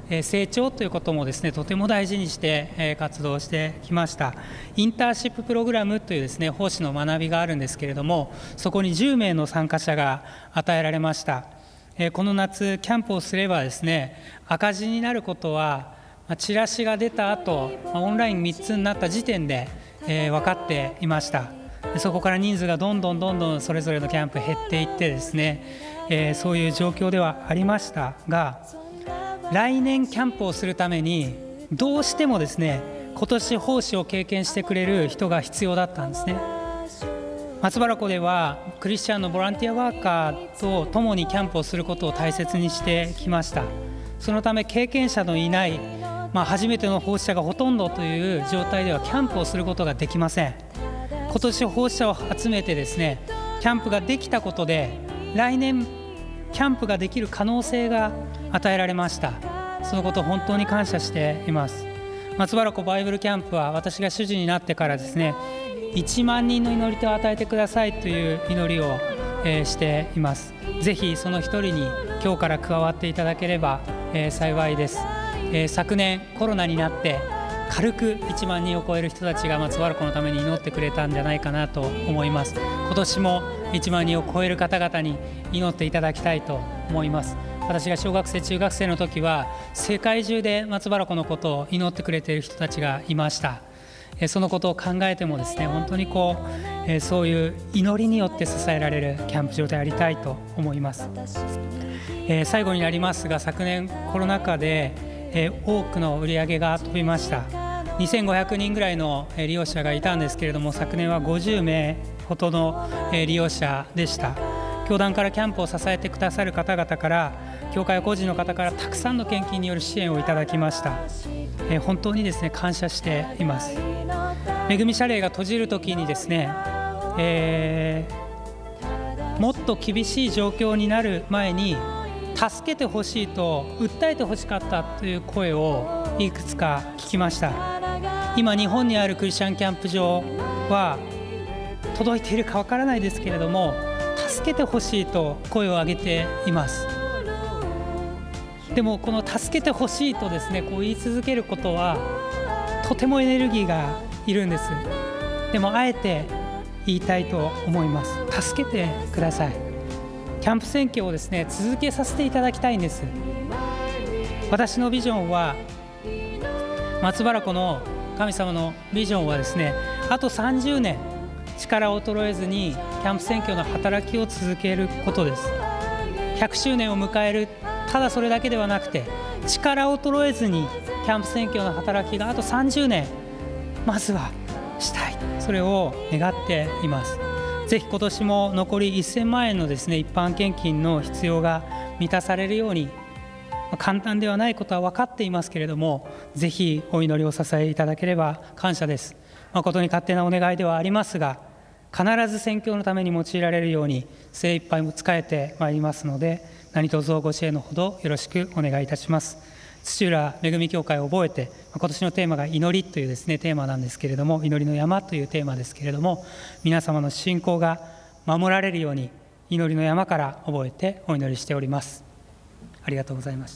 成長ということもですね、とても大事にして活動してきました。インターンシッププログラムというですね、奉仕の学びがあるんですけれども、そこにじゅうめいの参加者が与えられました。この夏キャンプをすればですね、赤字になることはチラシが出た後、オンラインみっつになった時点で分かっていました。そこから人数がどんどんどんどんそれぞれのキャンプ減っていってですね、そういう状況ではありましたが、来年キャンプをするためにどうしてもですね、今年奉仕を経験してくれる人が必要だったんですね。松原湖ではクリスチャンのボランティアワーカーと共にキャンプをすることを大切にしてきました。そのため経験者のいない、まあ、初めての奉仕者がほとんどという状態ではキャンプをすることができません。今年奉仕者を集めてですね、キャンプができたことで来年キャンプができる可能性が与えられました。そのことを本当に感謝しています。松原湖バイブルキャンプは私が主事になってからですね、いちまんにんの祈り手を与えてくださいという祈りを、えー、しています。ぜひその一人に今日から加わっていただければ、えー、幸いです。えー、昨年コロナになって軽くいちまんにんを超える人たちが松原湖のために祈ってくれたんじゃないかなと思います。今年もいちまんにんを超える方々に祈っていただきたいと思います。私が小学生中学生の時は世界中で松原湖のことを祈ってくれている人たちがいました。そのことを考えてもですね、本当にこうそういう祈りによって支えられるキャンプ場でありたいと思います。最後になりますが、昨年コロナ禍で多くの売り上げが飛びました。にせんごひゃくにんぐらいの利用者がいたんですけれども、昨年はごじゅうめいほどの利用者でした。教団からキャンプを支えてくださる方々から、教会や個人の方からたくさんの献金による支援をいただきました。えー、本当にですね、感謝しています。恵み謝礼が閉じるときにですね、えー、もっと厳しい状況になる前に助けてほしいと訴えてほしかったという声をいくつか聞きました。今日本にあるクリスチャンキャンプ場は届いているかわからないですけれども、助けてほしいと声を上げています。でもこの助けてほしいとですね、こう言い続けることはとてもエネルギーがいるんです。でもあえて言いたいと思います。助けてください。キャンプ選挙をですね、続けさせていただきたいんです。私のビジョンは、松原湖の神様のビジョンはですね、あとさんじゅうねん力を衰えずにキャンプ選挙の働きを続けることです。ひゃくしゅうねんを迎える、ただそれだけではなくて、力を衰えずにキャンプ選挙の働きがあとさんじゅうねんまずはしたい、それを願っています。ぜひ今年も残りせんまんえんのですね、一般献金の必要が満たされるように、簡単ではないことは分かっていますけれども、ぜひお祈りを支えいただければ感謝です。誠に勝手なお願いではありますが、必ず宣教のために用いられるように精一杯も仕えてまいりますので、何卒ご支援のほどよろしくお願いいたします。土浦恵み教会を覚えて、今年のテーマが祈りというですねテーマなんですけれども、祈りの山というテーマですけれども、皆様の信仰が守られるように祈りの山から覚えてお祈りしております。ありがとうございました。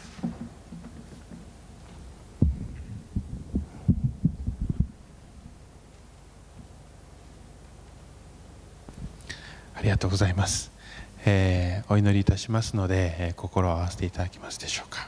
ありがとうございます。えー、お祈りいたしますので、えー、心を合わせていただけますでしょうか。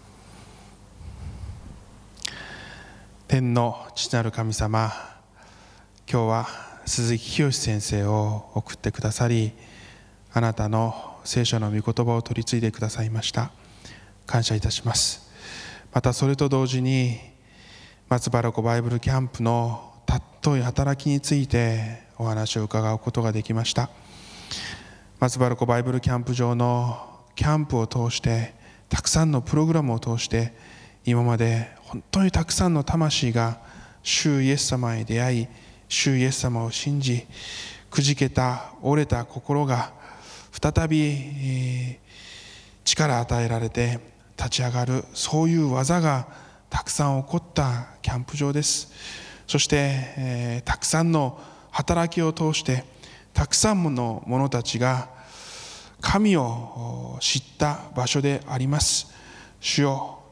天の父なる神様、今日は鈴木清先生を送ってくださり、あなたの聖書の御言葉を取り継いでくださいました。感謝いたします。またそれと同時に、松原湖バイブルキャンプの尊い働きについてお話を伺うことができました。松原湖バイブルキャンプ場のキャンプを通して、たくさんのプログラムを通して、今まで本当にたくさんの魂が主イエス様へ出会い、主イエス様を信じ、くじけた折れた心が再び力を与えられて立ち上がる、そういう技がたくさん起こったキャンプ場です。そして、えー、たくさんの働きを通してたくさんの者たちが神を知った場所であります。主よ、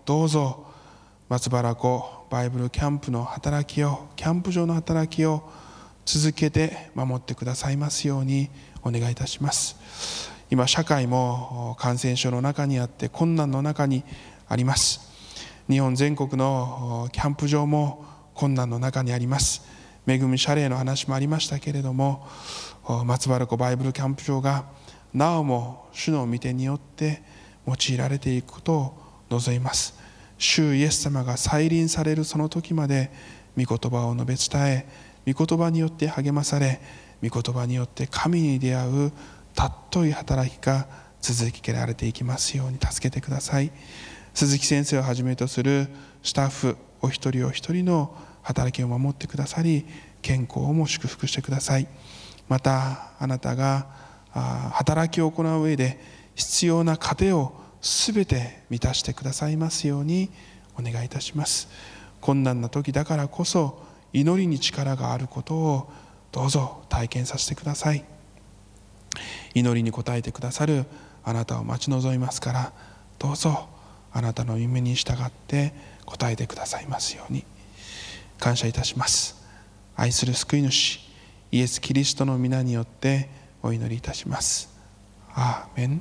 どうぞ松原湖バイブルキャンプの働きを、キャンプ場の働きを続けて守ってくださいますようにお願いいたします。今社会も感染症の中にあって困難の中にあります。日本全国のキャンプ場も困難の中にあります。恵み謝礼の話もありましたけれども、松原湖バイブルキャンプ場がなおも主の御手によって用いられていくことを望みます。主イエス様が再臨されるその時まで御言葉を述べ伝え、御言葉によって励まされ、御言葉によって神に出会う尊い働きが続けられていきますように助けてください。鈴木先生をはじめとするスタッフお一人お一人の働きを守ってくださり、健康をも祝福してください。またあなたが働きを行う上で必要な糧をすべて満たしてくださいますようにお願いいたします。困難な時だからこそ祈りに力があることをどうぞ体験させてください。祈りに応えてくださるあなたを待ち望みますから、どうぞあなたの夢に従って応えてくださいますように感謝いたします。愛する救い主イエス・キリストの皆によってお祈りいたします。アーメン。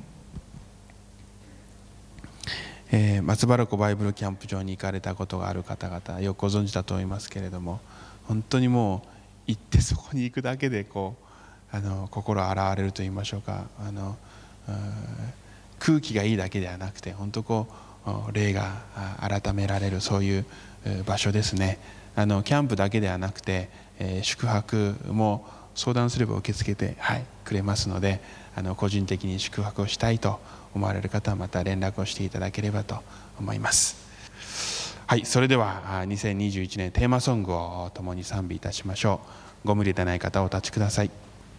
えー、松原湖バイブルキャンプ場に行かれたことがある方々よくご存知だと思いますけれども、本当にもう行ってそこに行くだけでこうあの心洗われると言いましょうか、あの空気がいいだけではなくて本当こう霊が改められる、そういう場所ですね。あのキャンプだけではなくて、えー、宿泊も相談すれば受け付けて、はい、くれますので、あの個人的に宿泊をしたいと思われる方はまた連絡をしていただければと思います。はい、それではにせんにじゅういちねんテーマソングを共に賛美いたしましょう。ご無理でない方お立ちください。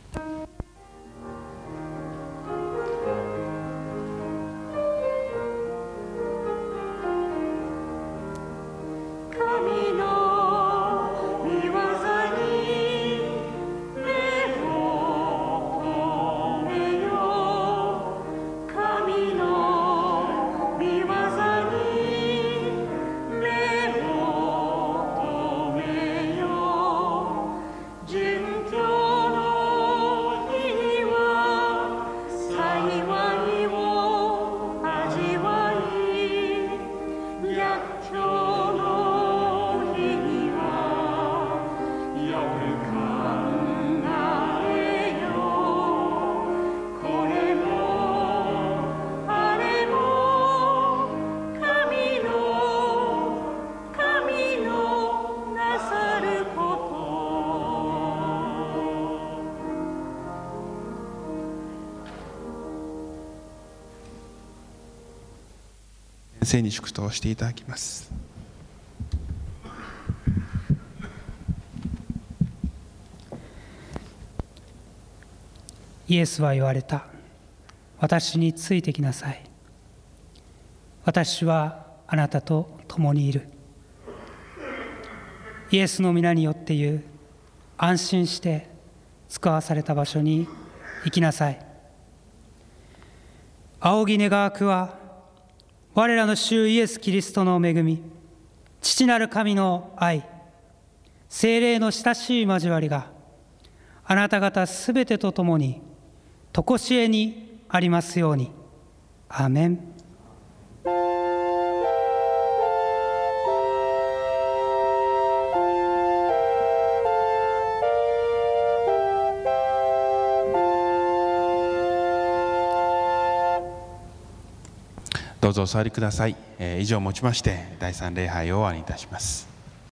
先生に祝祷していただきます。 イエスは言われた。私についてきなさい。私はあなたと共にいる。イエスの皆によって言う、安心して使わされた場所に行きなさい。仰ぎ願わくは、我らの主イエス・キリストの恵み、父なる神の愛、聖霊の親しい交わりがあなた方すべてと共に常しえにありますように。アーメン。 どうぞお座りください。えー、以上をもちましてだいさん礼拝を終わりにいたします。